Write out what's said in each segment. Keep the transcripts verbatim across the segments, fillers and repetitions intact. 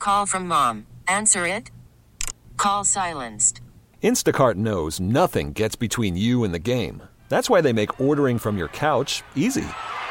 Call from mom. Answer it. Call silenced. Instacart knows nothing gets between you and the game. That's why they make ordering from your couch easy.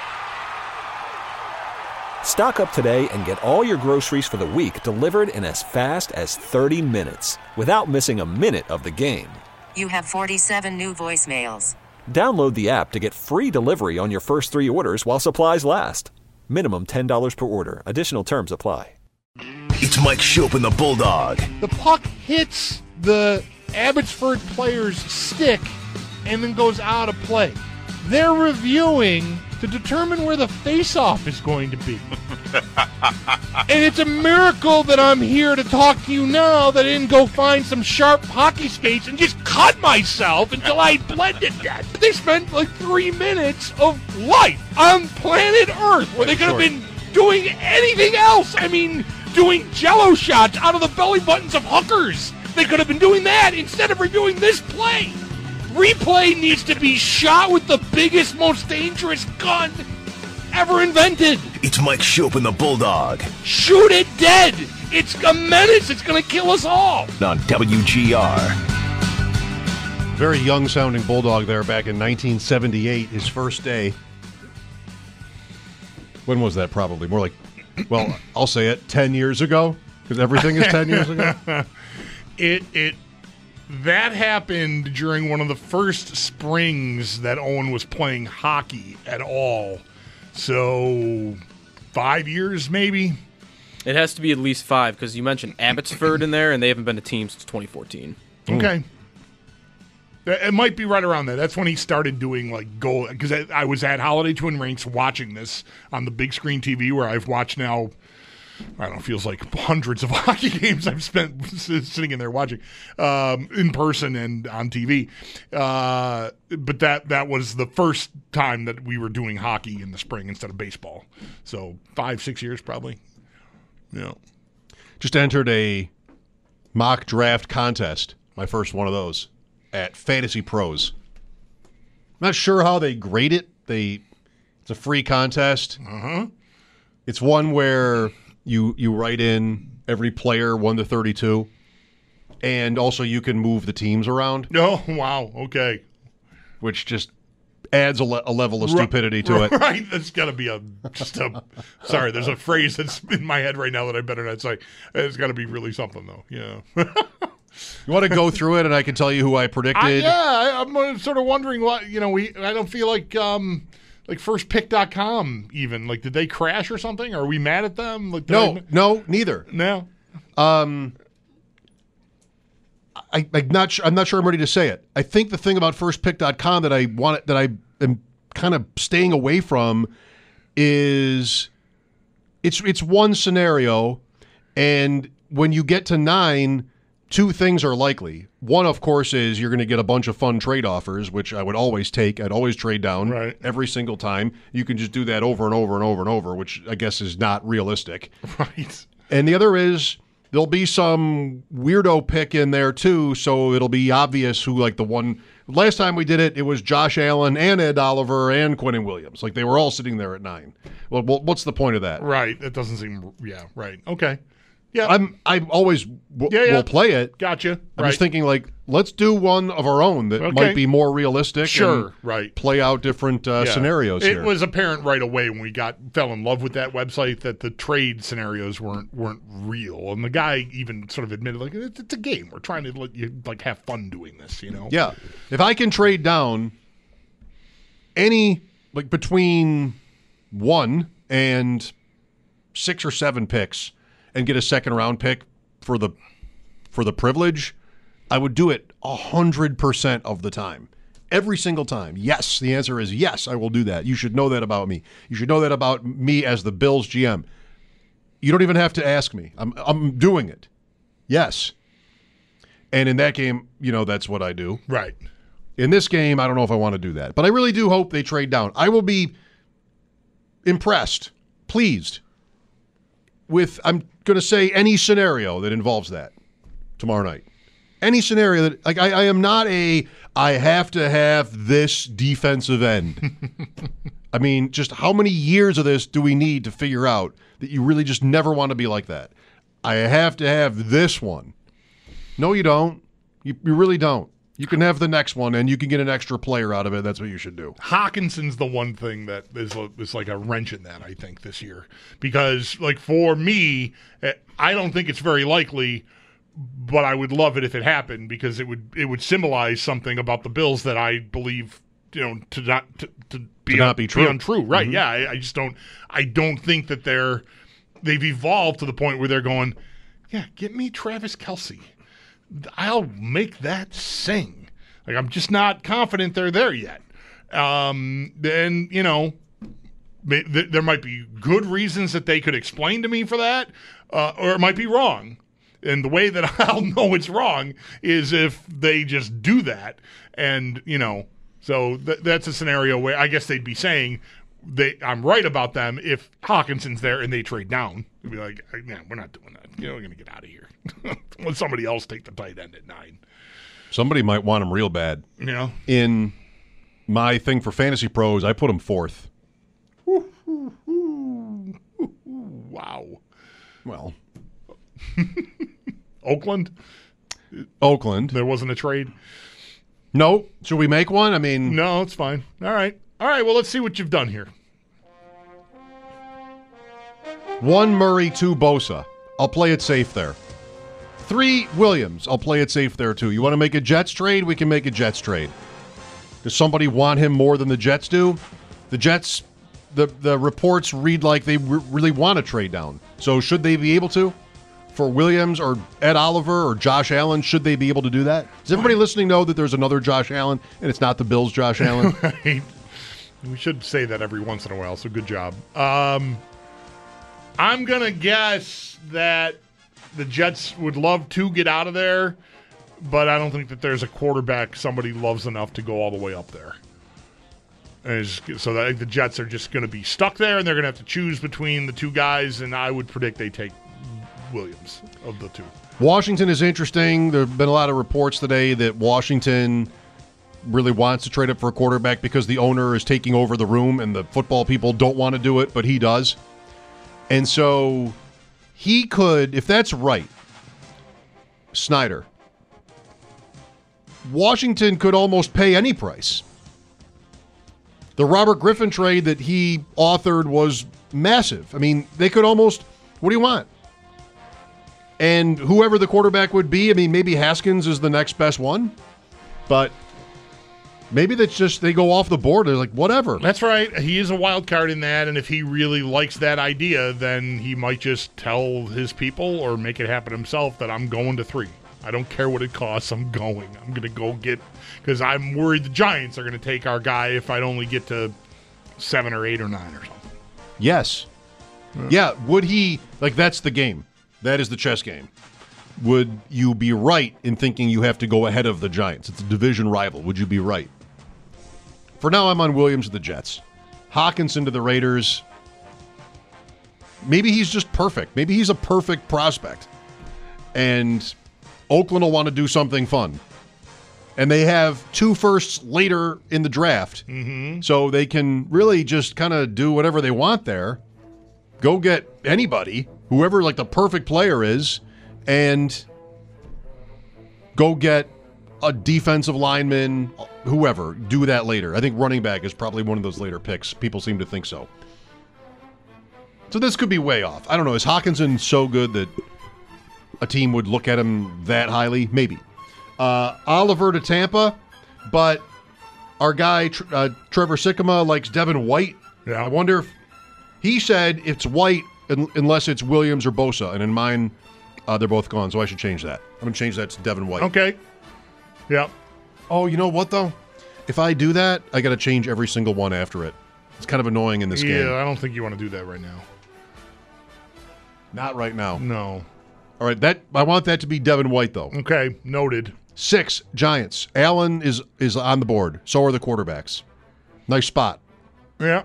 Stock up today and get all your groceries for the week delivered in as fast as thirty minutes without missing a minute of the game. You have forty-seven new voicemails. Download the app to get free delivery on your first three orders while supplies last. Minimum ten dollars per order. Additional terms apply. It's Mike Shope and the Bulldog. The puck hits the Abbotsford player's stick and then goes out of play. They're reviewing to determine where the face-off is going to be. And it's a miracle that I'm here to talk to you now that I didn't go find some sharp hockey skates and just cut myself until I bled to death. They spent like three minutes of life on planet Earth where they could have been doing anything else. I mean, doing jello shots out of the belly buttons of hookers. They could have been doing that instead of reviewing this play. Replay needs to be shot with the biggest, most dangerous gun ever invented. It's Mike Shope and the Bulldog. Shoot it dead. It's a menace. It's going to kill us all. On W G R. Very young-sounding Bulldog there back in nineteen seventy-eight, his first day. When was that probably? More like, well, I'll say it, ten years ago, because everything is ten years ago. It, it, that happened during one of the first springs that Owen was playing hockey at all. So, five years maybe? It has to be at least five, because you mentioned Abbotsford in there, and they haven't been a team since twenty fourteen. Okay. It might be right around there. That's when he started doing, like, goal. Because I, I was at Holiday Twin Rinks watching this on the big screen T V where I've watched now, I don't know, feels like hundreds of hockey games I've spent sitting in there watching um, in person and on T V. Uh, but that that was the first time that we were doing hockey in the spring instead of baseball. So five, six years probably. Yeah. Just entered a mock draft contest, my first one of those, at Fantasy Pros. Not sure how they grade it. They It's a free contest. Uh-huh. It's one where you you write in every player one to thirty-two, and also you can move the teams around. Oh, wow. Okay. Which just adds a, le- a level of stupidity to it. Right. That's got to be a just a. Sorry, there's a phrase that's in my head right now that I better not say. It's got to be really something, though. Yeah. You want to go through it, and I can tell you who I predicted? I, yeah, I, I'm sort of wondering what, you know, we. I don't feel like um, like first pick dot com even. Like, did they crash or something? Are we mad at them? Like, no, I, no, neither. No. Um, I, I'm not. Sure, I'm not sure I'm ready to say it. I think the thing about first pick dot com that I want that I am kind of staying away from is it's it's one scenario, and when you get to nine, two things are likely. One, of course, is you're going to get a bunch of fun trade offers, which I would always take. I'd always trade down right. every single time. You can just do that over and over and over and over, which I guess is not realistic. Right. And the other is there'll be some weirdo pick in there, too, so it'll be obvious who, like the one – last time we did it, it was Josh Allen and Ed Oliver and Quinnen Williams. Like, they were all sitting there at nine. Well, what's the point of that? Right. That doesn't seem – yeah, right. Okay. Yeah, I'm. I always w- yeah, yeah. will play it. Gotcha. I'm right. just thinking, like, let's do one of our own that okay. might be more realistic. Sure. And right. Play out different uh, yeah. scenarios. It here. was apparent right away when we got fell in love with that website that the trade scenarios weren't weren't real, and the guy even sort of admitted, like, it's, it's a game. We're trying to let you like have fun doing this. You know. Yeah. If I can trade down any like between one and six or seven picks and get a second round pick for the for the privilege, I would do it a hundred percent of the time. Every single time. Yes, the answer is yes, I will do that. You should know that about me. You should know that about me as the Bills G M. You don't even have to ask me. I'm I'm doing it. Yes. And in that game, you know, that's what I do. Right. In this game, I don't know if I want to do that. But I really do hope they trade down. I will be impressed, pleased, with, I'm going to say, any scenario that involves that tomorrow night. Any scenario that, like, I, I am not a, I have to have this defensive end. I mean, just how many years of this do we need to figure out that you really just never want to be like that? I have to have this one. No, you don't. You, you really don't. You can have the next one, and you can get an extra player out of it. That's what you should do. Hawkinson's the one thing that is, a, is like a wrench in that, I think, this year. Because, like, for me, I don't think it's very likely, but I would love it if it happened because it would it would symbolize something about the Bills that I believe, you know, to not to, to be to not un, be true. Be untrue. Right? Mm-hmm. Yeah. I, I just don't. I don't think that they're they've evolved to the point where they're going, yeah, get me Travis Kelce. I'll make that sing. Like, I'm just not confident they're there yet. Um, then, you know, th- there might be good reasons that they could explain to me for that, uh, or it might be wrong. And the way that I'll know it's wrong is if they just do that. And, you know, so th- that's a scenario where I guess they'd be saying they I'm right about them if Hawkinson's there and they trade down. They'd be like, yeah, we're not doing that. You know, we're going to get out of here. Let somebody else take the tight end at nine. Somebody might want him real bad. You know? In my thing for Fantasy Pros, I put him fourth. Wow. Well. Oakland? Oakland. There wasn't a trade? No. Should we make one? I mean. No, it's fine. All right. All right, well, let's see what you've done here. One Murray, two Bosa. I'll play it safe there. Three Williams. I'll play it safe there, too. You want to make a Jets trade? We can make a Jets trade. Does somebody want him more than the Jets do? The Jets, the, the reports read like they re- really want to trade down. So should they be able to? For Williams or Ed Oliver or Josh Allen, should they be able to do that? Does everybody listening know that there's another Josh Allen and it's not the Bills' Josh Allen? Right. We should say that every once in a while, so good job. Um, I'm going to guess that the Jets would love to get out of there, but I don't think that there's a quarterback somebody loves enough to go all the way up there. As, so I think the Jets are just going to be stuck there, and they're going to have to choose between the two guys, and I would predict they take Williams of the two. Washington is interesting. There have been a lot of reports today that Washington really wants to trade up for a quarterback because the owner is taking over the room and the football people don't want to do it, but he does. And so he could, if that's right, Snyder, Washington could almost pay any price. The Robert Griffin trade that he authored was massive. I mean, they could almost, what do you want? And whoever the quarterback would be, I mean, maybe Haskins is the next best one, but maybe that's just they go off the board. They're like, whatever. That's right. He is a wild card in that, and if he really likes that idea, then he might just tell his people or make it happen himself that I'm going to three. I don't care what it costs. I'm going. I'm going to go get – because I'm worried the Giants are going to take our guy if I'd only get to seven or eight or nine or something. Yes. Yeah. yeah. Would he – like, that's the game. That is the chess game. Would you be right in thinking you have to go ahead of the Giants? It's a division rival. Would you be right? For now, I'm on Williams to the Jets. Hawkinson to the Raiders. Maybe he's just perfect. Maybe he's a perfect prospect. And Oakland will want to do something fun. And they have two firsts later in the draft. Mm-hmm. So they can really just kind of do whatever they want there. Go get anybody, whoever like the perfect player is, and go get a defensive lineman, whoever. Do that later. I think running back is probably one of those later picks. People seem to think so. So this could be way off. I don't know. Is Hawkinson so good that a team would look at him that highly? Maybe. Uh, Oliver to Tampa, but our guy uh, Trevor Sikkema likes Devin White. Yeah. I wonder if he said it's White un- unless it's Williams or Bosa, and in mine, uh, they're both gone, so I should change that. I'm going to change that to Devin White. Okay. Yep. Oh, you know what, though? If I do that, I got to change every single one after it. It's kind of annoying in this yeah, game. Yeah, I don't think you want to do that right now. Not right now. No. All right, that I want that to be Devin White, though. Okay, noted. Six, Giants. Allen is is on the board. So are the quarterbacks. Nice spot. Yeah.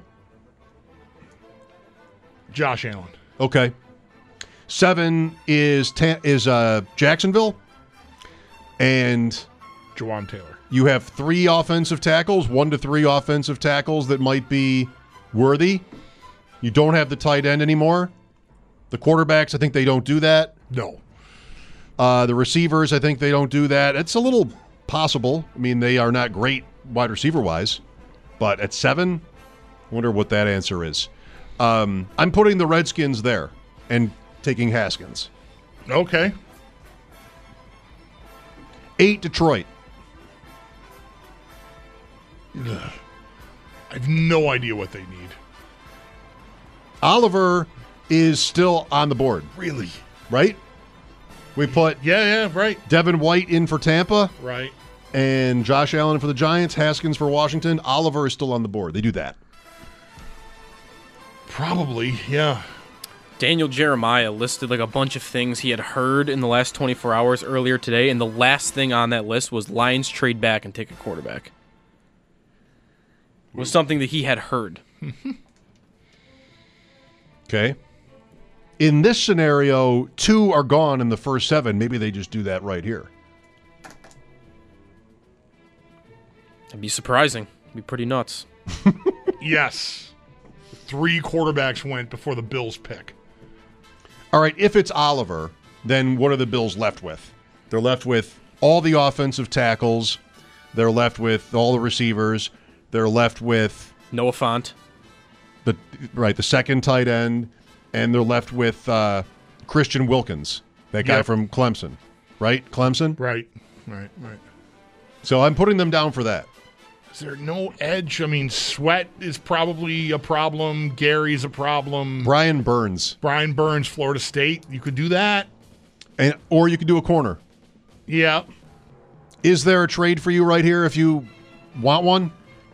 Josh Allen. Okay. Seven is ta- is uh, Jacksonville. And Jawan Taylor. You have three offensive tackles, one to three offensive tackles that might be worthy. You don't have the tight end anymore. The quarterbacks, I think they don't do that. No. Uh, the receivers, I think they don't do that. It's a little possible. I mean, they are not great wide receiver-wise. But at seven, I wonder what that answer is. Um, I'm putting the Redskins there and taking Haskins. Okay. Eight, Detroit. Ugh. I have no idea what they need. Oliver is still on the board, Really? right? We put Yeah, yeah, right. Devin White in for Tampa Right. and Josh Allen for the Giants, Haskins for Washington. Oliver is still on the board. They do that. Probably, yeah. Daniel Jeremiah listed like a bunch of things he had heard in the last twenty-four hours earlier today, and the last thing on that list was Lions trade back and take a quarterback. It was something that he had heard. Okay. In this scenario, two are gone in the first seven. Maybe they just do that right here. It'd be surprising. It'd be pretty nuts. Yes. Three quarterbacks went before the Bills pick. All right, if it's Oliver, then what are the Bills left with? They're left with all the offensive tackles. They're left with all the receivers. They're left with Noah Fant. the right the second tight end, and they're left with uh, Christian Wilkins, that guy Yep. from Clemson, right? Clemson. Right, right, right. So I'm putting them down for that. Is there no edge? I mean, Sweat is probably a problem. Gary's a problem. Brian Burns, Brian Burns, Florida State. You could do that. and or you could do a corner. Yeah. Is there a trade for you right here if you want one?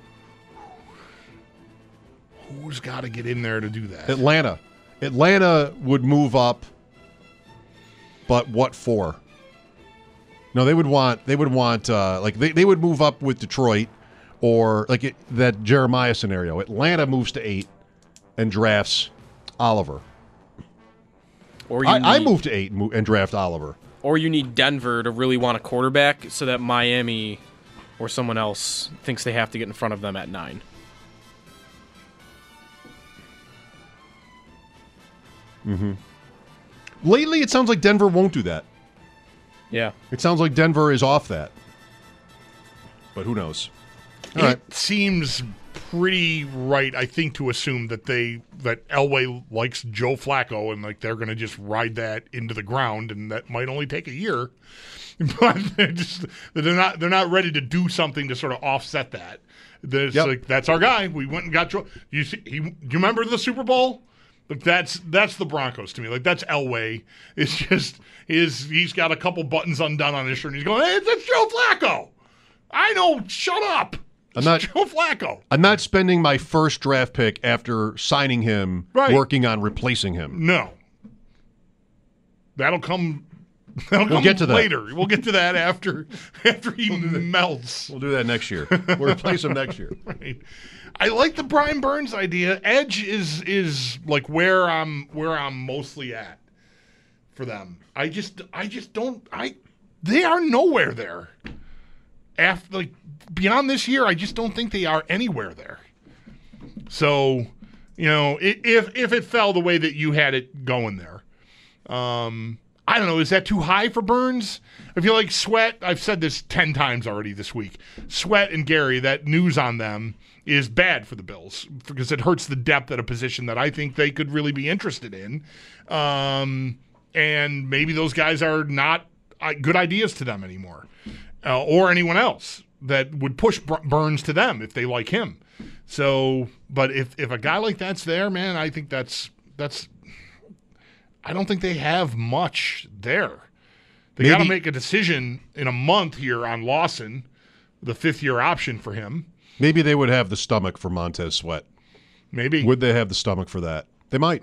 Who's got to get in there to do that? Atlanta. Atlanta would move up, but what for? No, they would want they would want uh, like they, they would move up with Detroit or like it, that Jeremiah scenario. Atlanta moves to eight and drafts Oliver. Or you I, I need- move to eight and, mo- and draft Oliver. Or you need Denver to really want a quarterback so that Miami or someone else thinks they have to get in front of them at nine. Lately, it sounds like Denver won't do that. Yeah. It sounds like Denver is off that. But who knows? All it right. seems pretty right, I think, to assume that they that Elway likes Joe Flacco and like they're going to just ride that into the ground, and that might only take a year. But they're just they're not they're not ready to do something to sort of offset that. There's Yep. like that's our guy. We went and got Joe. You see, he, do you remember the Super Bowl? Like that's that's the Broncos to me. Like that's Elway. It's just is he's got a couple buttons undone on his shirt. And he's going, hey, that's Joe Flacco. I know. Shut up. I'm not- It's Joe Flacco. I'm not spending my first draft pick after signing him, Right. working on replacing him. No. That'll come. That'll We'll come get to that. later. We'll get to that after after he melts. We'll do that next year. We'll replace him next year. Right. I like the Brian Burns idea. Edge is is like where I'm where I'm mostly at for them. I just I just don't I they are nowhere there. After like beyond this year, I just don't think they are anywhere there. So, you know, i- if if it fell the way that you had it going there, um, I don't know. Is that too high for Burns? I feel like Sweat. I've said this ten times already this week. Sweat and Gary. That news on them is bad for the Bills because it hurts the depth at a position that I think they could really be interested in. Um, and maybe those guys are not uh, good ideas to them anymore, uh, or anyone else that would push Bur- Burns to them if they like him. So, but if if a guy like that's there, man, I think that's that's. I don't think they have much there. They Maybe- got to make a decision in a month here on Lawson, the fifth year option for him. Maybe they would have the stomach for Montez Sweat. Maybe. Would they have the stomach for that? They might.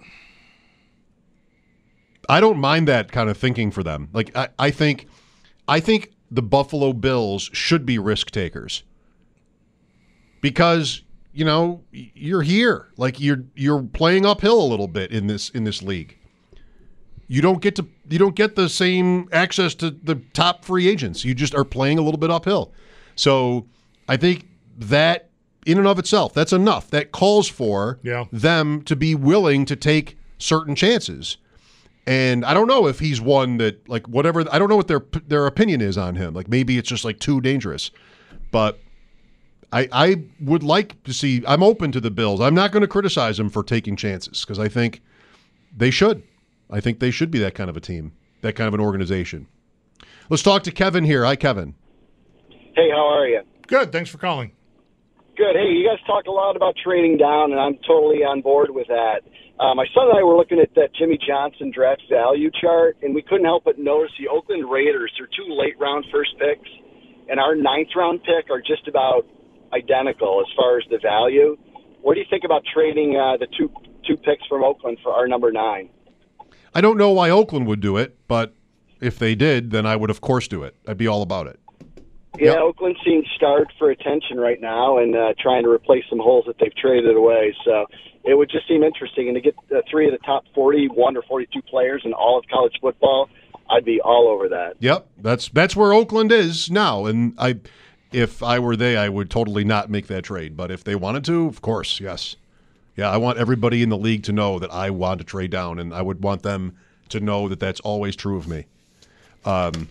I don't mind that kind of thinking for them. Like I, I think I think the Buffalo Bills should be risk takers. Because, you know, you're here. Like you're you're playing uphill a little bit in this in this league. You don't get to you don't get the same access to the top free agents. You just are playing a little bit uphill. So I think that in and of itself, that's enough. That calls for Yeah. them to be willing to take certain chances. And I don't know if he's one that, like, whatever, I don't know what their their opinion is on him. Like, maybe it's just, like, too dangerous. But I I would like to see, I'm open to the Bills. I'm not going to criticize them for taking chances because I think they should. I think they should be that kind of a team, that kind of an organization. Let's talk to Kevin here. Hi, Kevin. Hey, how are you? Good. Thanks for calling. Good. Hey, you guys talk a lot about trading down, and I'm totally on board with that. Uh, my son and I were looking at that Jimmy Johnson draft value chart, and we couldn't help but notice the Oakland Raiders, their two late-round first picks, and our ninth-round pick are just about identical as far as the value. What do you think about trading uh, the two two picks from Oakland for our number nine? I don't know why Oakland would do it, but if they did, then I would, of course, do it. I'd be all about it. Yeah, Yep. Oakland seems starved for attention right now and uh, trying to replace some holes that they've traded away. So it would just seem interesting. And to get uh, three of the top forty-one or forty-two players in all of college football, I'd be all over that. Yep, that's that's where Oakland is now. And I, if I were they, I would totally not make that trade. But if they wanted to, of course, yes. Yeah, I want everybody in the league to know that I want to trade down, and I would want them to know that that's always true of me. Um.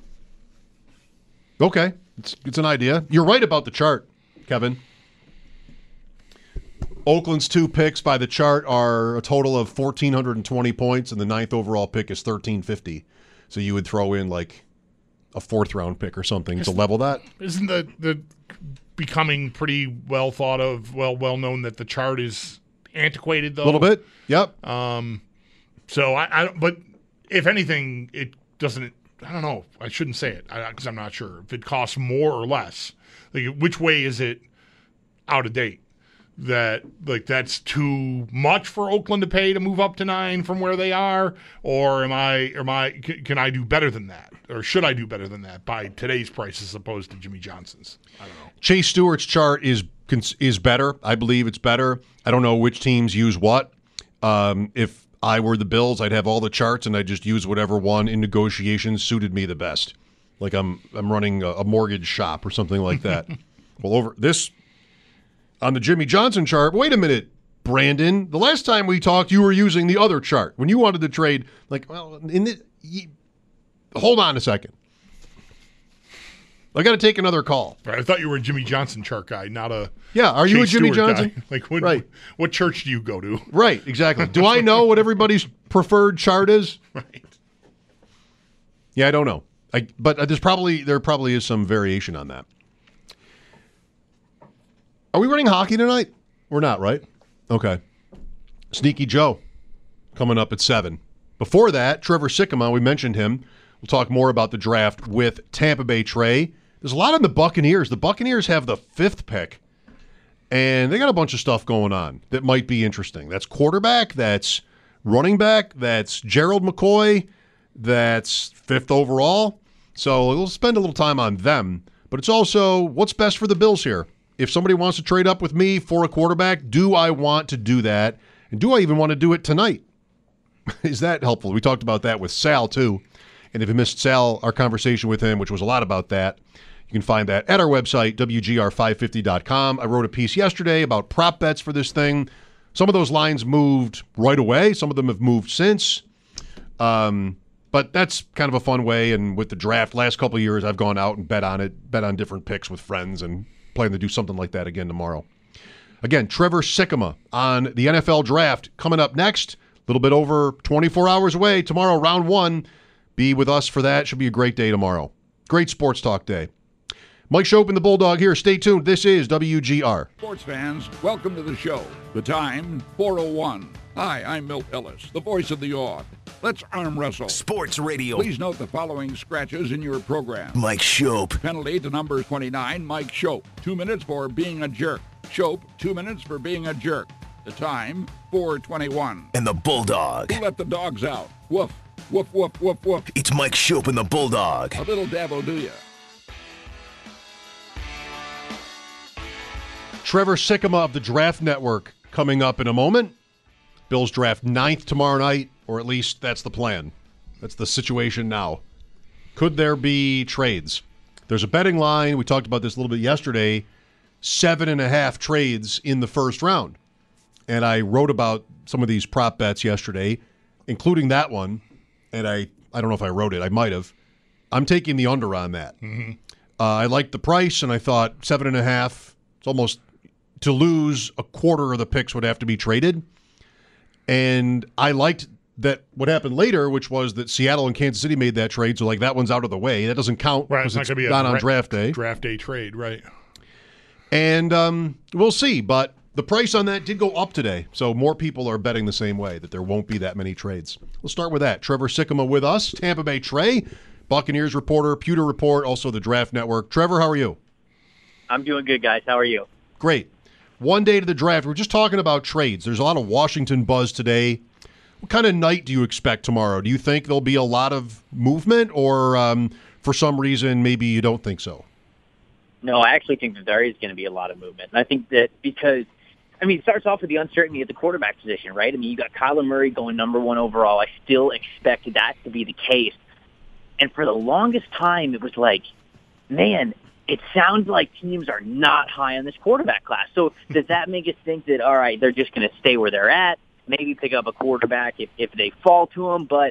Okay, it's it's an idea. You're right about the chart, Kevin. Oakland's two picks by the chart are a total of one thousand four hundred twenty points, and the ninth overall pick is thirteen fifty. So you would throw in like a fourth round pick or something to level that. Isn't the the becoming pretty well thought of, well well known that the chart is antiquated though? A little bit. Yep. Um, so I, I but if anything, it doesn't. I don't know. I shouldn't say it because I'm not sure if it costs more or less. Like, which way is it out of date? That like that's too much for Oakland to pay to move up to nine from where they are, or am I? Am I? Can I do better than that, or should I do better than that by today's price as opposed to Jimmy Johnson's? I don't know. Chase Stewart's chart is is better. I believe it's better. I don't know which teams use what. Um, if I were the Bills, I'd have all the charts and I'd just use whatever one in negotiations suited me the best. Like I'm I'm running a, a mortgage shop or something like that. Well, over this on the Jimmy Johnson chart, wait a minute, Brandon. The last time we talked, you were using the other chart when you wanted to trade. Like, well, in the, you, hold on a second. I got to take another call. Right, I thought you were a Jimmy Johnson chart guy, not a yeah. Are you Chase a Jimmy Stewart Johnson? guy. Like, what, right. What church do you go to? Right, exactly. Do I know what everybody's preferred chart is? Right. Yeah, I don't know. I but there's probably there probably is some variation on that. Are we running hockey tonight? We're not, right? Okay. Sneaky Joe coming up at seven. Before that, Trevor Sikkema, we mentioned him. We'll talk more about the draft with Tampa Bay Trey. There's a lot on the Buccaneers. The Buccaneers have the fifth pick, and they got a bunch of stuff going on that might be interesting. That's quarterback, that's running back, that's Gerald McCoy, that's fifth overall. So we'll spend a little time on them. But it's also what's best for the Bills here. If somebody wants to trade up with me for a quarterback, do I want to do that? And do I even want to do it tonight? Is that helpful? We talked about that with Sal, too. And if you missed Sal, our conversation with him, which was a lot about that, you can find that at our website, W G R five fifty dot com. I wrote a piece yesterday about prop bets for this thing. Some of those lines moved right away. Some of them have moved since. Um, but that's kind of a fun way. And with the draft, last couple of years, I've gone out and bet on it, bet on different picks with friends, and plan to do something like that again tomorrow. Again, Trevor Sikkema on the N F L draft coming up next. A little bit over twenty-four hours away. Tomorrow, round one. Be with us for that. Should be a great day tomorrow. Great sports talk day. Mike Schopp and the Bulldog here. Stay tuned. This is W G R. Sports fans, welcome to the show. The time, four oh one. Hi, I'm Milt Ellis, the voice of the Aud. Let's arm wrestle. Sports Radio. Please note the following scratches in your program. Mike Schopp. Penalty to number twenty-nine, Mike Schopp. Two minutes for being a jerk. Schopp, two minutes for being a jerk. The time, four twenty-one. And the Bulldog. Who let the dogs out? Woof, woof, woof, woof, woof. It's Mike Schopp and the Bulldog. A little dab will do ya. Trevor Sikkema of the Draft Network coming up in a moment. Bills draft ninth tomorrow night, or at least that's the plan. That's the situation now. Could there be trades? There's a betting line. We talked about this a little bit yesterday. Seven and a half trades in the first round. And I wrote about some of these prop bets yesterday. including that one, and I, I don't know if I wrote it. I might have. I'm taking the under on that. Mm-hmm. Uh, I liked the price, and I thought seven and a half. It's almost to lose a quarter of the picks would have to be traded. And I liked that what happened later, which was that Seattle and Kansas City made that trade. So like that one's out of the way. That doesn't count Right, because it's not it's going to be a not on dra- draft day. Draft day trade, right? And um, we'll see. But the price on that did go up today. So more people are betting the same way, that there won't be that many trades. We'll start with that. Trevor Sikkema with us, Tampa Bay Trey, Buccaneers reporter, Pewter Report, also the Draft Network. Trevor, how are you? I'm doing good, guys. How are you? Great. One day to the draft. We're just talking about trades. There's a lot of Washington buzz today. What kind of night do you expect tomorrow? Do you think there'll be a lot of movement, or um, for some reason maybe you don't think so? No, I actually think that there is going to be a lot of movement. And I think that because, I mean, it starts off with the uncertainty at the quarterback position, right? I mean, you got Kyler Murray going number one overall. I still expect that to be the case. And for the longest time, it was like, man, it sounds like teams are not high on this quarterback class. So does that make us think that, all right, they're just going to stay where they're at, maybe pick up a quarterback if, if they fall to them? But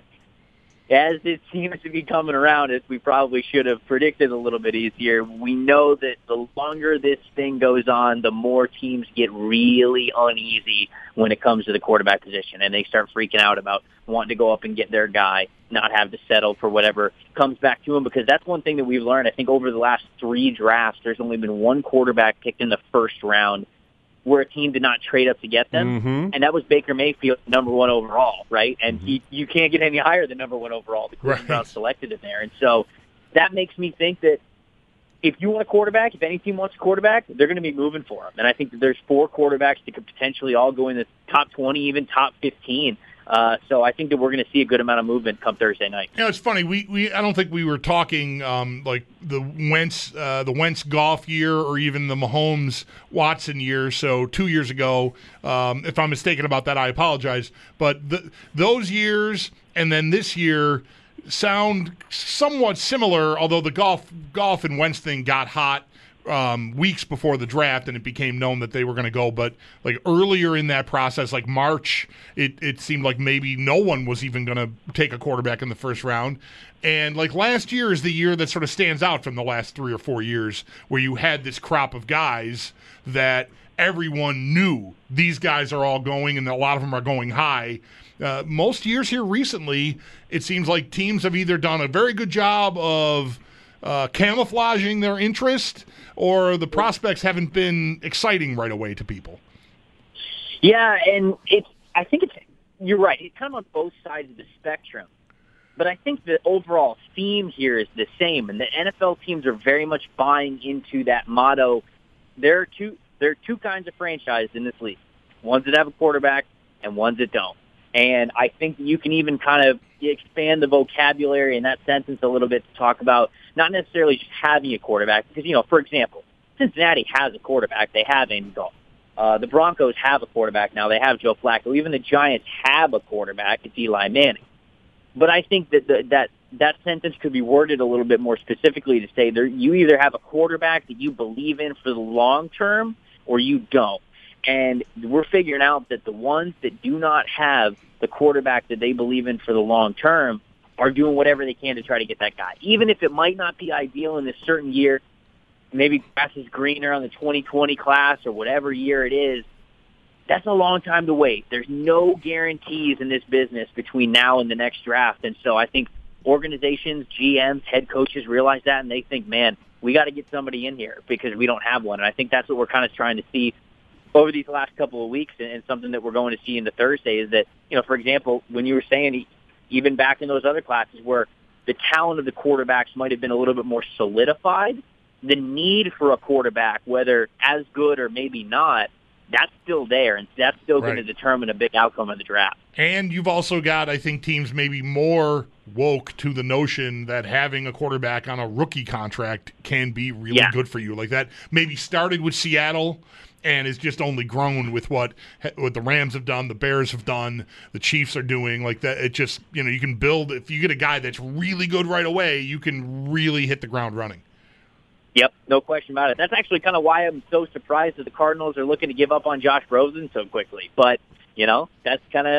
as it seems to be coming around, as we probably should have predicted a little bit easier, we know that the longer this thing goes on, the more teams get really uneasy when it comes to the quarterback position, and they start freaking out about wanting to go up and get their guy, not have to settle for whatever comes back to them, because that's one thing that we've learned. I think over the last three drafts, there's only been one quarterback picked in the first round where a team did not trade up to get them, mm-hmm. and that was Baker Mayfield, number one overall, right? And mm-hmm. he, you can't get any higher than number one overall. The Cleveland Browns selected it there. And so that makes me think that if you want a quarterback, if any team wants a quarterback, they're going to be moving for him. And I think that there's four quarterbacks that could potentially all go in the top twenty, even top fifteen. Uh, so I think that we're going to see a good amount of movement come Thursday night. You know, it's funny. We, we I don't think we were talking um, like the Wentz uh, the Wentz golf year or even the Mahomes Watson year. So two years ago, um, if I'm mistaken about that, I apologize. But the, those years and then this year sound somewhat similar. Although the golf golf and Wentz thing got hot Um, weeks before the draft, and it became known that they were going to go. But like earlier in that process, like March, it, it seemed like maybe no one was even going to take a quarterback in the first round. And like last year is the year that sort of stands out from the last three or four years, where you had this crop of guys that everyone knew these guys are all going, and a lot of them are going high. Uh, most years here recently, it seems like teams have either done a very good job of Uh, camouflaging their interest, or the prospects haven't been exciting right away to people. Yeah, and it's. I think it's. You're right. It's kind of on both sides of the spectrum. But I think the overall theme here is the same, and the N F L teams are very much buying into that motto. There are two. There are two kinds of franchises in this league: ones that have a quarterback and ones that don't. And I think you can even kind of expand the vocabulary in that sentence a little bit to talk about not necessarily just having a quarterback. Because, you know, for example, Cincinnati has a quarterback. They have Andy Dalton. Uh, the Broncos have a quarterback now. They have Joe Flacco. Even the Giants have a quarterback. It's Eli Manning. But I think that the, that that sentence could be worded a little bit more specifically to say there, you either have a quarterback that you believe in for the long term or you don't. And we're figuring out that the ones that do not have the quarterback that they believe in for the long term are doing whatever they can to try to get that guy. Even if it might not be ideal in this certain year, maybe grass is greener on the twenty twenty class or whatever year it is, that's a long time to wait. There's no guarantees in this business between now and the next draft. And so I think organizations, G Ms, head coaches realize that, and they think, man, we got to get somebody in here because we don't have one. And I think that's what we're kind of trying to see over these last couple of weeks, and something that we're going to see into Thursday is that, you know, for example, when you were saying even back in those other classes where the talent of the quarterbacks might have been a little bit more solidified, the need for a quarterback, whether as good or maybe not, that's still there, and that's still right. going to determine a big outcome of the draft. And you've also got, I think, teams maybe more woke to the notion that having a quarterback on a rookie contract can be really yeah. good for you. Like that maybe started with Seattle and is just only grown with what what the Rams have done, the Bears have done, the Chiefs are doing. Like that, it just, you know, you can build, if you get a guy that's really good right away, you can really hit the ground running. Yep, no question about it. That's actually kind of why I'm so surprised that the Cardinals are looking to give up on Josh Rosen so quickly. But, you know, that's kind of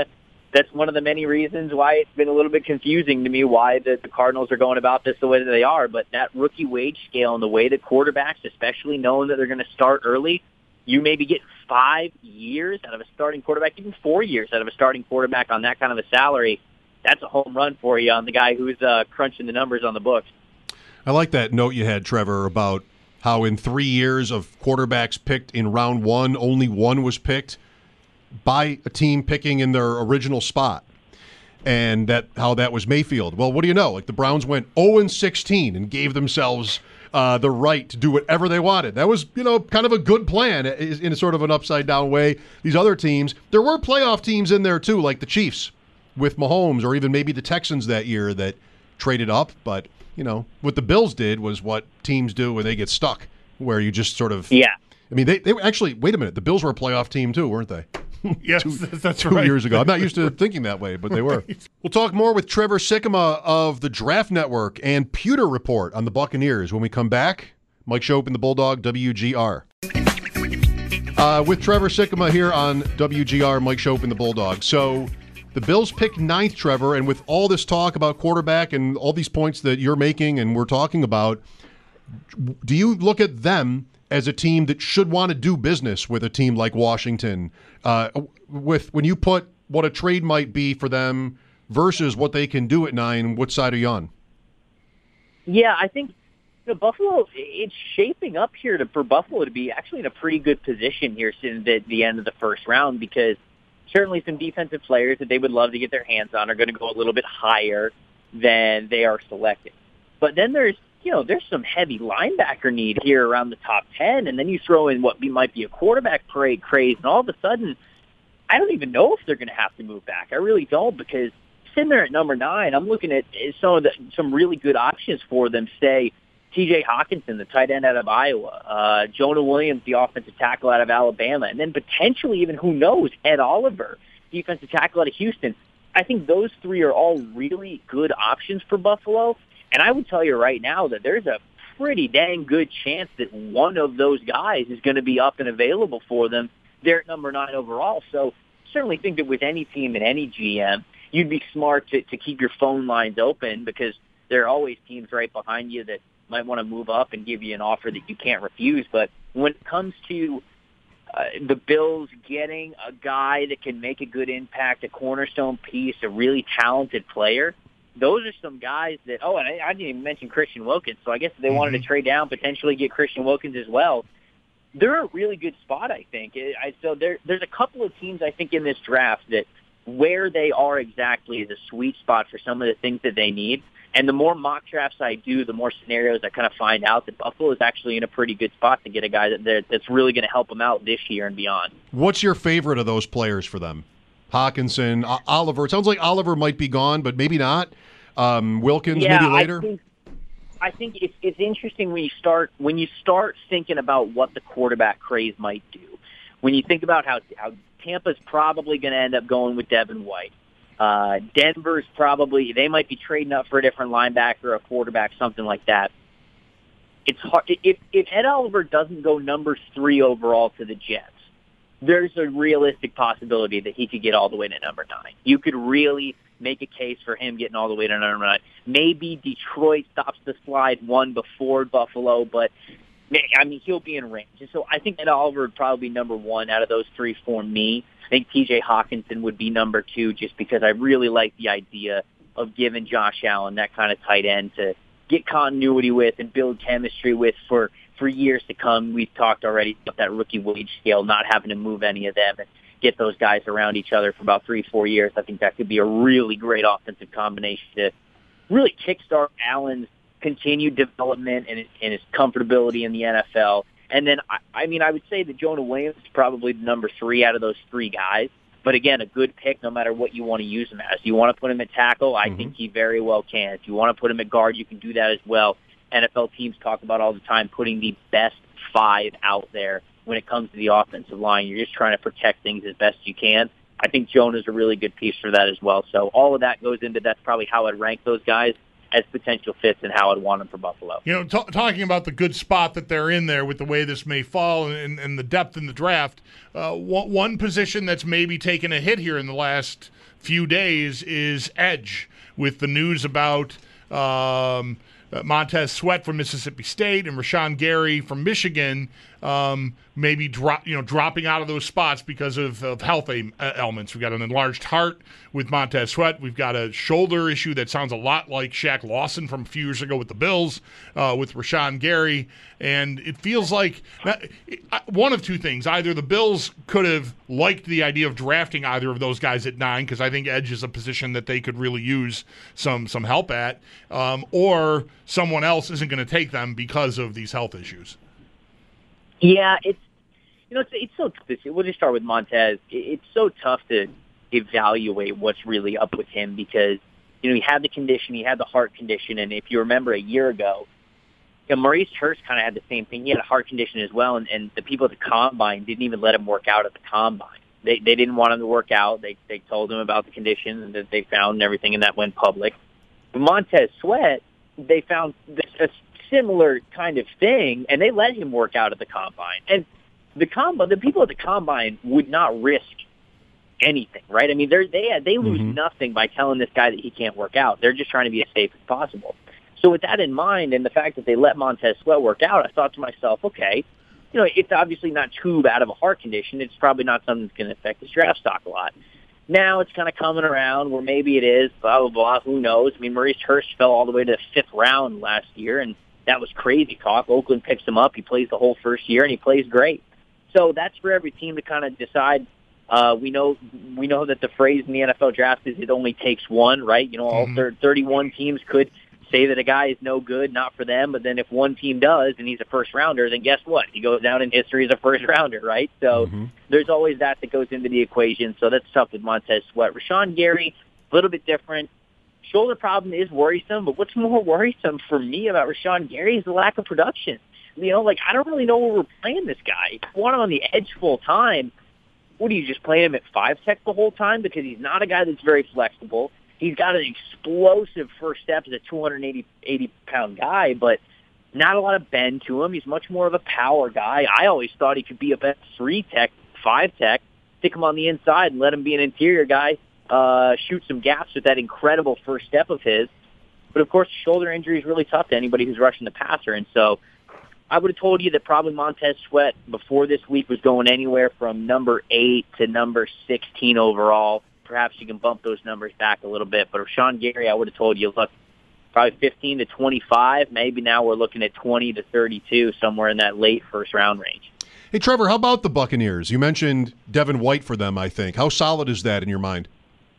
that's one of the many reasons why it's been a little bit confusing to me why the, the Cardinals are going about this the way that they are. But that rookie wage scale and the way that quarterbacks, especially knowing that they're going to start early, you maybe get five years out of a starting quarterback, even four years out of a starting quarterback on that kind of a salary. That's a home run for you on the guy who's uh, crunching the numbers on the books. I like that note you had, Trevor, about how in three years of quarterbacks picked in round one, only one was picked by a team picking in their original spot, and that how that was Mayfield. Well, what do you know? Like the Browns went oh and sixteen and gave themselves uh, the right to do whatever they wanted. That was, you know, kind of a good plan in a sort of an upside-down way. These other teams, there were playoff teams in there too, like the Chiefs with Mahomes, or even maybe the Texans that year that traded up. But, you know, what the Bills did was what teams do when they get stuck, where you just sort of... Yeah. I mean, they, they were actually, wait a minute, the Bills were a playoff team too, weren't they? Yes, two, that's two right. years ago. I'm not used to thinking that way, but they were. Right. We'll talk more with Trevor Sikkema of the Draft Network and Pewter Report on the Buccaneers when we come back. Mike Schopp and the Bulldog, W G R. Uh, with Trevor Sikkema here on W G R, Mike Schopp and the Bulldog. So the Bills picked ninth, Trevor, and with all this talk about quarterback and all these points that you're making and we're talking about, do you look at them as a team that should want to do business with a team like Washington, uh, with when you put what a trade might be for them versus what they can do at nine, what side are you on? Yeah, I think you know, Buffalo, it's shaping up here to, for Buffalo to be actually in a pretty good position here since the, the end of the first round, because certainly some defensive players that they would love to get their hands on are going to go a little bit higher than they are selecting. But then there's you know, there's some heavy linebacker need here around the top ten, and then you throw in what might be a quarterback parade craze, and all of a sudden, I don't even know if they're going to have to move back. I really don't, because sitting there at number nine, I'm looking at some of the, some really good options for them. Say, T J Hawkinson, the tight end out of Iowa, uh, Jonah Williams, the offensive tackle out of Alabama, and then potentially even, who knows, Ed Oliver, defensive tackle out of Houston. I think those three are all really good options for Buffalo. And I would tell you right now that there's a pretty dang good chance that one of those guys is going to be up and available for them. They're at number nine overall. So certainly think that with any team and any G M, you'd be smart to, to keep your phone lines open, because there are always teams right behind you that might want to move up and give you an offer that you can't refuse. But when it comes to uh, the Bills getting a guy that can make a good impact, a cornerstone piece, a really talented player, those are some guys that, oh, and I, I didn't even mention Christian Wilkins, so I guess if they wanted to trade down, potentially get Christian Wilkins as well, they're a really good spot, I think. I, so there, there's a couple of teams, I think, in this draft that where they are exactly is a sweet spot for some of the things that they need. And the more mock drafts I do, the more scenarios I kind of find out that Buffalo is actually in a pretty good spot to get a guy that that's really going to help them out this year and beyond. What's your favorite of those players for them? Hawkinson, o- Oliver. It sounds like Oliver might be gone, but maybe not. Um, Wilkins, yeah, maybe later. I think, I think it's, it's interesting when you start when you start thinking about what the quarterback craze might do. When you think about how how Tampa's probably going to end up going with Devin White. Uh, Denver's probably they might be trading up for a different linebacker, a quarterback, something like that. It's hard if if Ed Oliver doesn't go number three overall to the Jets. There's a realistic possibility that he could get all the way to number nine. You could really make a case for him getting all the way to number nine. Maybe Detroit stops the slide one before Buffalo, but I mean, he'll be in range. And so I think Ed Oliver would probably be number one out of those three for me. I think T J Hawkinson would be number two, just because I really like the idea of giving Josh Allen that kind of tight end to get continuity with and build chemistry with for for years to come. We've talked already about that rookie wage scale, not having to move any of them and get those guys around each other for about three, four years. I think that could be a really great offensive combination to really kickstart Allen's continued development and, and his comfortability in the N F L. And then, I, I mean, I would say that Jonah Williams is probably the number three out of those three guys. But again, a good pick no matter what you want to use him as. You want to put him at tackle? I mm-hmm. think he very well can. If you want to put him at guard, you can do that as well. N F L teams talk about all the time putting the best five out there when it comes to the offensive line. You're just trying to protect things as best you can. I think Jonah's a really good piece for that as well. So all of that goes into that's probably how I'd rank those guys. as potential fits and how I'd want them for Buffalo. You know, t- talking about the good spot that they're in there with the way this may fall and, and the depth in the draft, uh, one, one position that's maybe taken a hit here in the last few days is edge, with the news about um, Montez Sweat from Mississippi State and Rashawn Gary from Michigan um, maybe drop, you know, dropping out of those spots because of, of health ailments. We've got an enlarged heart with Montez Sweat. We've got a shoulder issue that sounds a lot like Shaq Lawson from a few years ago with the Bills, uh, with Rashawn Gary. And it feels like one of two things. Either the Bills could have liked the idea of drafting either of those guys at nine, because I think edge is a position that they could really use some some help at, um, or someone else isn't going to take them because of these health issues. Yeah, it's you know it's it's so tough. We'll just start with Montez. It's so tough to evaluate what's really up with him because you know he had the condition, he had the heart condition, and if you remember a year ago, you know, Maurice Hurst kind of had the same thing. He had a heart condition as well, and, and the people at the combine didn't even let him work out at the combine. They they didn't want him to work out. They they told him about the condition that they found and everything, and that went public. But Montez Sweat, they found this, a similar kind of thing, and they let him work out at the combine. And the combine, the people at the combine would not risk anything, right? I mean, they they they lose mm-hmm. nothing by telling this guy that he can't work out. They're just trying to be as safe as possible. So with that in mind, and the fact that they let Montez Sweat work out, I thought to myself, okay, you know, it's obviously not too bad of a heart condition. It's probably not something that's going to affect his draft stock a lot. Now it's kind of coming around where maybe it is, blah, blah, blah, who knows? I mean, Maurice Hurst fell all the way to the fifth round last year, and that was crazy talk. Oakland picks him up. He plays the whole first year, and he plays great. So that's for every team to kind of decide. Uh, we know we know that the phrase in the N F L draft is it only takes one, right? You know, all mm-hmm. thirty-one teams could say that a guy is no good, not for them, but then if one team does and he's a first-rounder, then guess what? He goes down in history as a first-rounder, right? So mm-hmm. there's always that that goes into the equation, so that's tough with Montez Sweat. Rashawn Gary, a little bit different. Shoulder problem is worrisome, but what's more worrisome for me about Rashawn Gary is the lack of production. You know, like, I don't really know where we're playing this guy. If you want him on the edge full time, what, do you just play him at five tech the whole time? Because he's not a guy that's very flexible. He's got an explosive first step as a two hundred eighty pound guy, but not a lot of bend to him. He's much more of a power guy. I always thought he could be a best three tech, five tech, stick him on the inside and let him be an interior guy, uh, shoot some gaps with that incredible first step of his. But, of course, shoulder injury is really tough to anybody who's rushing the passer. And so I would have told you that probably Montez Sweat before this week was going anywhere from number eight to number sixteen overall. Perhaps you can bump those numbers back a little bit. But Rashawn Gary, I would have told you, look, probably fifteen to twenty-five. Maybe now we're looking at twenty to thirty-two, somewhere in that late first-round range. Hey, Trevor, how about the Buccaneers? You mentioned Devin White for them, I think. How solid is that in your mind?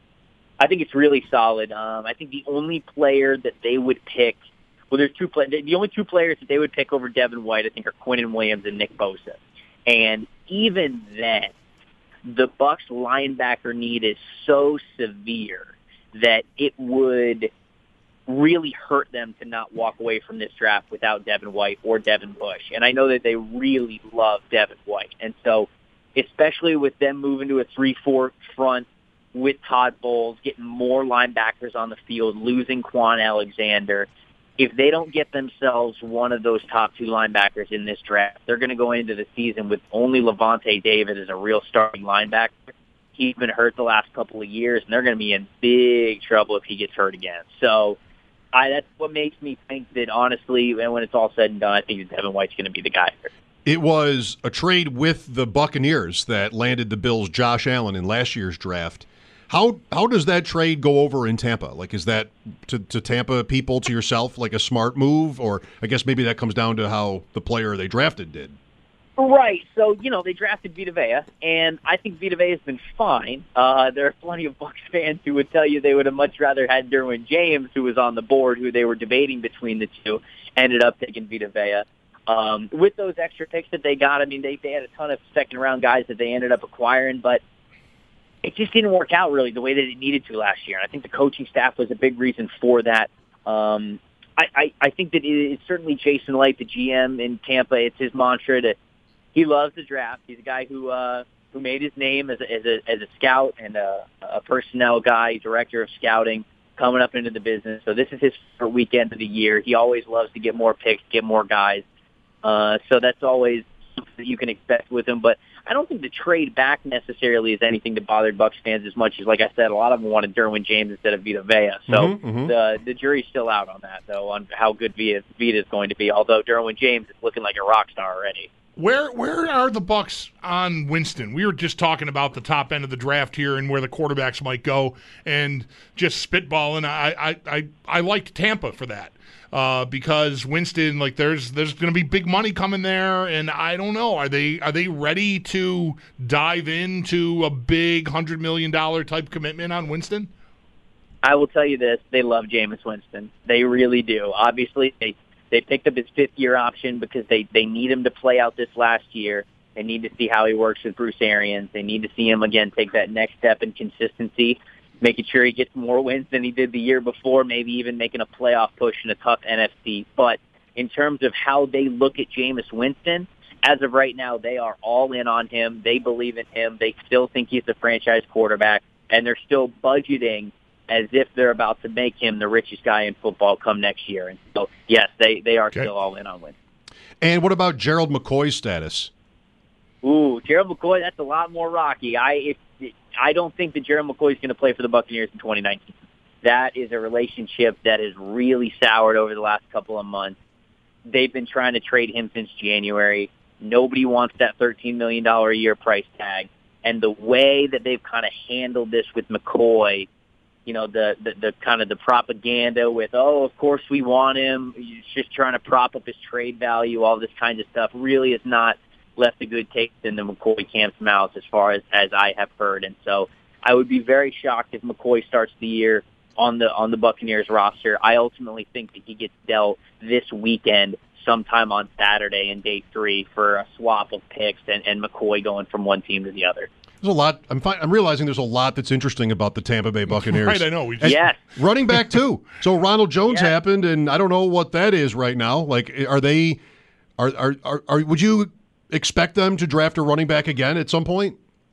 I think it's really solid. Um, I think the only player that they would pick, well, there's two players. The only two players that they would pick over Devin White, I think, are Quinnen Williams and Nick Bosa. And even then, the Bucs linebacker need is so severe that it would really hurt them to not walk away from this draft without Devin White or Devin Bush. And I know that they really love Devin White. And so, especially with them moving to a three four front with Todd Bowles, getting more linebackers on the field, losing Quan Alexander, if they don't get themselves one of those top two linebackers in this draft, they're going to go into the season with only Levante David as a real starting linebacker. He's been hurt the last couple of years, and they're going to be in big trouble if he gets hurt again. So I, that's what makes me think that, honestly, and when it's all said and done, I think Devin White's going to be the guy here. It was a trade with the Buccaneers that landed the Bills' Josh Allen in last year's draft. How how does that trade go over in Tampa? Like, is that to, to Tampa people, to yourself, like a smart move? Or I guess maybe that comes down to how the player they drafted did. Right. So, you know, they drafted Vita Vea, and I think Vita Vea has been fine. Uh, there are plenty of Bucs fans who would tell you they would have much rather had Derwin James, who was on the board, who they were debating between the two, ended up taking Vita Vea. Um, with those extra picks that they got, I mean, they, they had a ton of second-round guys that they ended up acquiring, but it just didn't work out really the way that it needed to last year. And I think the coaching staff was a big reason for that. Um, I, I, I think that it, it's certainly Jason Light, the G M in Tampa. It's his mantra that he loves the draft. He's a guy who uh, who made his name as a, as a, as a scout and a, a personnel guy, director of scouting. coming up into the business. So this is his first weekend of the year. He always loves to get more picks, get more guys. Uh, so that's always something that you can expect with him. But I don't think the trade back necessarily is anything that bothered Bucs fans as much as, like I said, a lot of them wanted Derwin James instead of Vita Vea. So Mm-hmm, mm-hmm. the the jury's still out on that, though, on how good Vita, Vita is going to be, although Derwin James is looking like a rock star already. Where where are the Bucs on Winston? We were just talking about the top end of the draft here and where the quarterbacks might go, and just spitballing. I I I, I liked Tampa for that uh, because Winston, like, there's there's going to be big money coming there, and I don't know, are they are they ready to dive into a big hundred million dollar type commitment on Winston? I will tell you this: they love Jameis Winston. They really do. Obviously, they. They picked up his fifth-year option because they, they need him to play out this last year. They need to see how he works with Bruce Arians. They need to see him, again, take that next step in consistency, making sure he gets more wins than he did the year before, maybe even making a playoff push in a tough N F C. But in terms of how they look at Jameis Winston, as of right now, they are all in on him. They believe in him. They still think he's the franchise quarterback, and they're still budgeting as if they're about to make him the richest guy in football come next year. And so, yes, they, they are Okay. still all in on Winston. And what about Gerald McCoy's status? Ooh, Gerald McCoy, that's a lot more rocky. I if, I don't think that Gerald McCoy is going to play for the Buccaneers in twenty nineteen. That is a relationship that is really soured over the last couple of months. They've been trying to trade him since January. Nobody wants that thirteen million dollars a year price tag. And the way that they've kind of handled this with McCoy, you know, the, the, the kind of the propaganda with, oh, of course we want him, he's just trying to prop up his trade value, all this kind of stuff, really has not left a good taste in the McCoy camp's mouth as far as, as I have heard. And so I would be very shocked if McCoy starts the year on the on the Buccaneers roster. I ultimately think that he gets dealt this weekend sometime on Saturday in day three for a swap of picks and, and McCoy going from one team to the other. There's a lot. I'm fi- I'm realizing there's a lot that's interesting about the Tampa Bay Buccaneers. Right, I know. We just, And Yes. running back too. So Ronald Jones Yeah. happened, and I don't know what that is right now. Like, are they? Are are are? are would you expect them to draft a running back again at some point?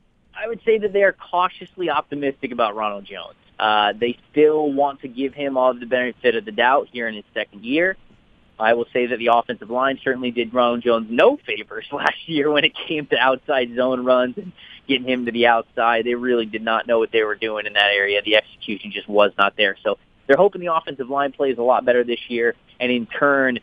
I would say that they are cautiously optimistic about Ronald Jones. Uh, they still want to give him all of the benefit of the doubt here in his second year. I will say that the offensive line certainly did Ronald Jones no favors last year when it came to outside zone runs and getting him to the outside. They really did not know what they were doing in that area. The execution just was not there. So they're hoping the offensive line plays a lot better this year, and in turn,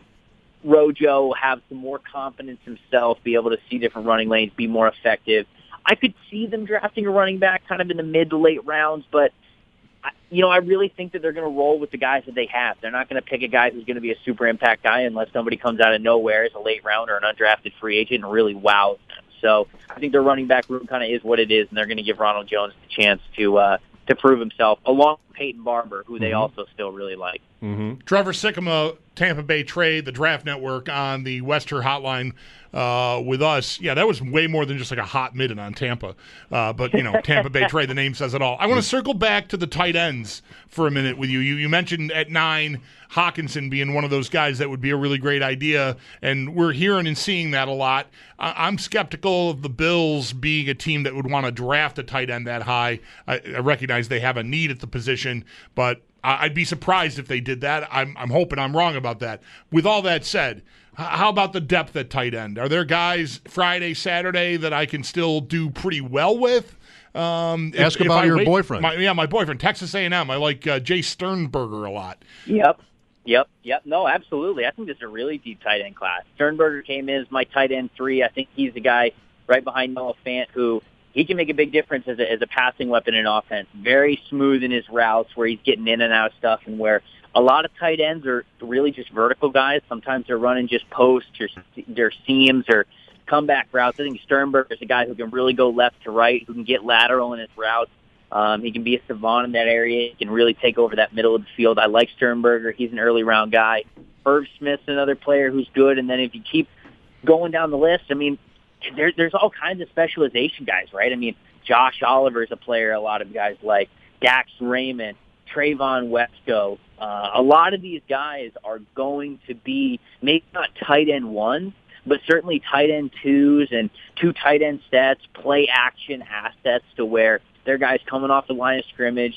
Rojo will have some more confidence himself, be able to see different running lanes, be more effective. I could see them drafting a running back kind of in the mid to late rounds, but I- you know, I really think that they're going to roll with the guys that they have. They're not going to pick a guy who's going to be a super impact guy unless somebody comes out of nowhere as a late round or an undrafted free agent and really wows them. So I think their running back room kind of is what it is, and they're going to give Ronald Jones the chance to uh, to prove himself, along with Peyton Barber, who they Mm-hmm. also still really like. Mm-hmm. Trevor Sikkema, Tampa Bay Trade, the Draft Network on the Wester Hotline uh, with us. Yeah, that was way more than just like a hot midden on Tampa. Uh, but, you know, Tampa Bay Trade, the name says it all. I want to circle back to the tight ends for a minute with you. You, you mentioned at nine, Hawkinson being one of those guys that would be a really great idea, and we're hearing and seeing that a lot. I, I'm skeptical of the Bills being a team that would want to draft a tight end that high. I, I recognize they have a need at the position, but I'd be surprised if they did that. I'm, I'm hoping I'm wrong about that. With all that said, h- how about the depth at tight end? Are there guys Friday, Saturday that I can still do pretty well with? Um, Ask about I your wait- boyfriend. My, yeah, my boyfriend, Texas A and M. I like uh, Jay Sternberger a lot. Yep. Yep, yep. No, absolutely. I think this is a really deep tight end class. Sternberger came in as my tight end three. I think he's the guy right behind Noah Fant who he can make a big difference as a, as a passing weapon in offense. Very smooth in his routes where he's getting in and out of stuff, and where a lot of tight ends are really just vertical guys. Sometimes they're running just posts or their seams or comeback routes. I think Sternberger is a guy who can really go left to right, who can get lateral in his routes. Um, he can be a savant in that area. He can really take over that middle of the field. I like Sternberger. He's an early round guy. Irv Smith's another player who's good. And then if you keep going down the list, I mean, there, there's all kinds of specialization guys, right? I mean, Josh Oliver's a player a lot of guys like. Dax Raymond, Trayvon Wesco. Uh, a lot of these guys are going to be maybe not tight end ones, but certainly tight end twos and two tight end sets, play action assets to where they're guys coming off the line of scrimmage,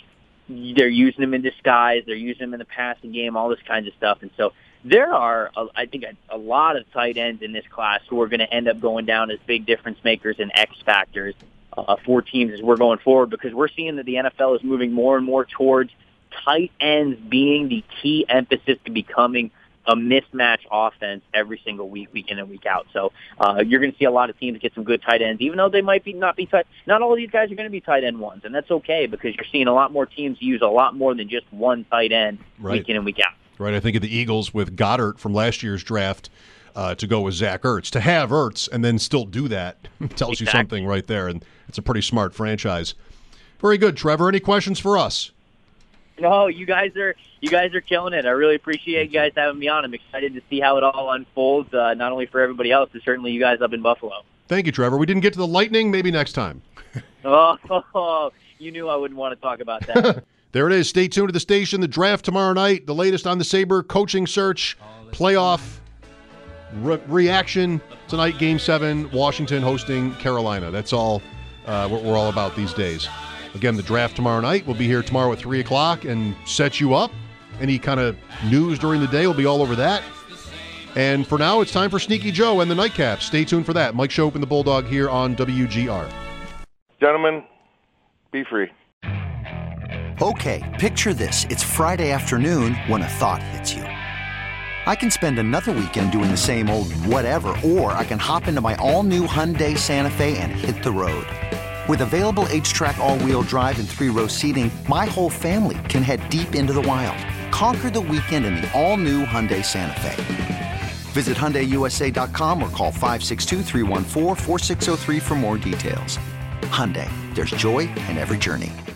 they're using him in disguise. They're using him in the passing game, all this kinds of stuff. And so there are, a, I think, a, a lot of tight ends in this class who are going to end up going down as big difference makers and X factors uh, for teams as we're going forward, because we're seeing that the N F L is moving more and more towards tight ends being the key emphasis to becoming a mismatch offense every single week, week in and week out. So uh, you're going to see a lot of teams get some good tight ends, even though they might be not be tight. Not all of these guys are going to be tight end ones, and that's okay, because you're seeing a lot more teams use a lot more than just one tight end Right. week in and week out. Right. I think of the Eagles with Goddard from last year's draft uh, to go with Zach Ertz. To have Ertz and then still do that tells Exactly. you something right there, and it's a pretty smart franchise. Very good, Trevor. Any questions for us? No, you guys are you guys are killing it. I really appreciate you guys having me on. I'm excited to see how it all unfolds, uh, not only for everybody else, but certainly you guys up in Buffalo. Thank you, Trevor. We didn't get to the Lightning. Maybe next time. Oh, oh, oh, you knew I wouldn't want to talk about that. There it is. Stay tuned to the station. The draft tomorrow night. The latest on the Sabre coaching search, playoff re- reaction tonight. Game seven. Washington hosting Carolina. That's all uh, what we're all about these days. Again, the draft tomorrow night. We'll be here tomorrow at three o'clock and set you up. Any kind of news during the day, we'll be all over that. And for now, it's time for Sneaky Joe and the Nightcap. Stay tuned for that. Mike Shope and the Bulldog here on W G R. Gentlemen, be free. Okay, picture this. It's Friday afternoon when a thought hits you. I can spend another weekend doing the same old whatever, or I can hop into my all-new Hyundai Santa Fe and hit the road. With available H-Track all-wheel drive and three-row seating, my whole family can head deep into the wild. Conquer the weekend in the all-new Hyundai Santa Fe. Visit Hyundai U S A dot com or call five six two, three one four, four six zero three for more details. Hyundai, there's joy in every journey.